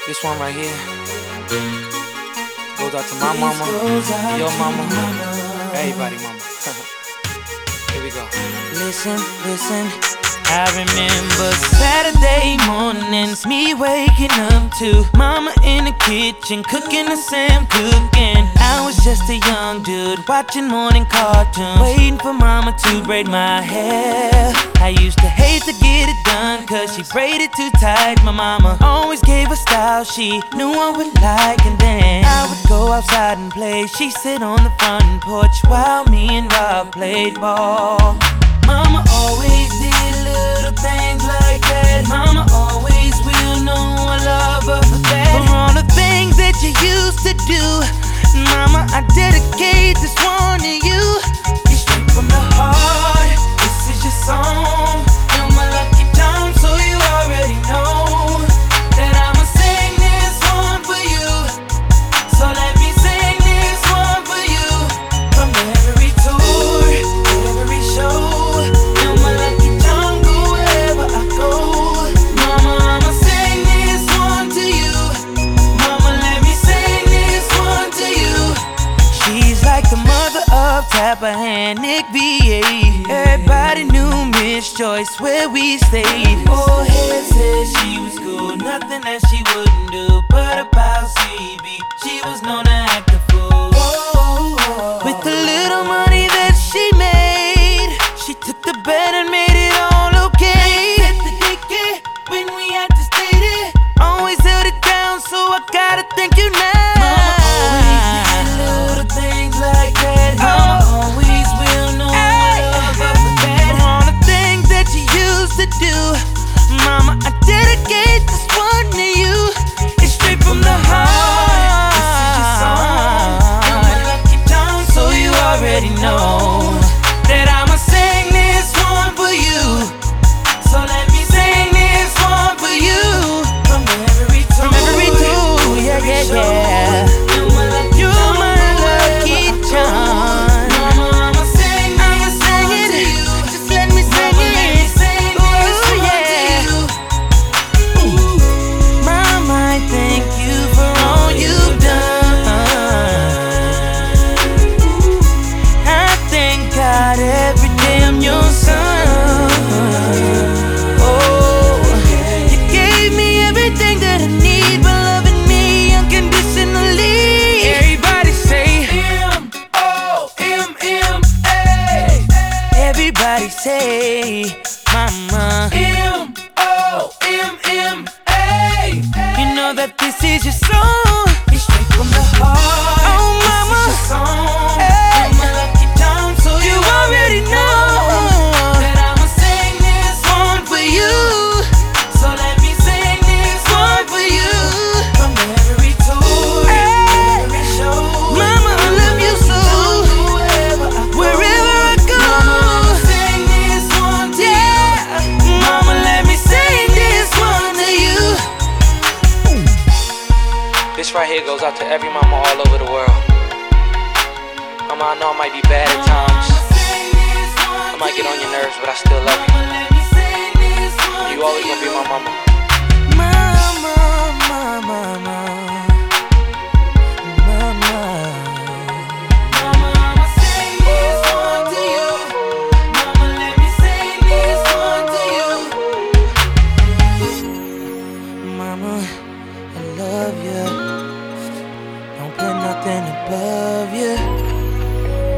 This one right here goes out to my mama, your mama, everybody mama. Here we go. Listen, I remember Saturday mornings, me waking up to mama in the kitchen cooking the same cooking. I was just a young dude watching morning cartoons, waiting for mama to braid my hair. I used to hate to get it done cause she braided too tight. My mama always gave a style she knew I would like, and then I would go outside and play. She'd sit on the front porch while me and Rob played ball. Mama always did little things like that. Mama always will know I love her for that. For all the things that you used to do, mama, I dedicate this one to you. It's straight from the heart, this is your song. You're my lucky charm, so you already know that I'ma sing this one for you. So let me sing this one for you. From every tour, every show, Tappahannock, VA. Everybody knew Miss Joyce where we stayed. Old head said she was cool, nothing that she wouldn't do. But about CB, she was known to act a fool. With the little money that she made, she took the bed and made it all okay. Set the ticket when we had to stay there. Always held it down, so I gotta thank you now. Mama, I dedicate this one to you. It's straight from the heart. This is your song. You're my lucky charm, so you already know that I'ma sing this one for you. So let me sing this one for you. From every tour, yeah. You're my lucky charm. Mama, I'ma sing it to you. Just let me sing it. Everybody say, mama, M-O-M-M-A. You know that this is your song. It's straight from the heart. Oh, mama, this is your song. Hey. You're my lucky charm, so you already know that I'ma sing this one for you. So let me sing this one for you. From every tour, every show, mama, I love you so. Wherever I go, this right here goes out to every mama all over the world. Mama, I know I might be bad at times. I might get on your nerves, but I still love you. You always gonna be my mama. Mama, I love you. Don't put nothing above you.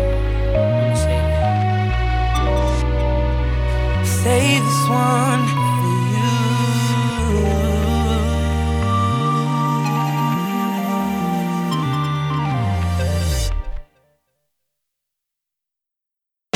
Save this one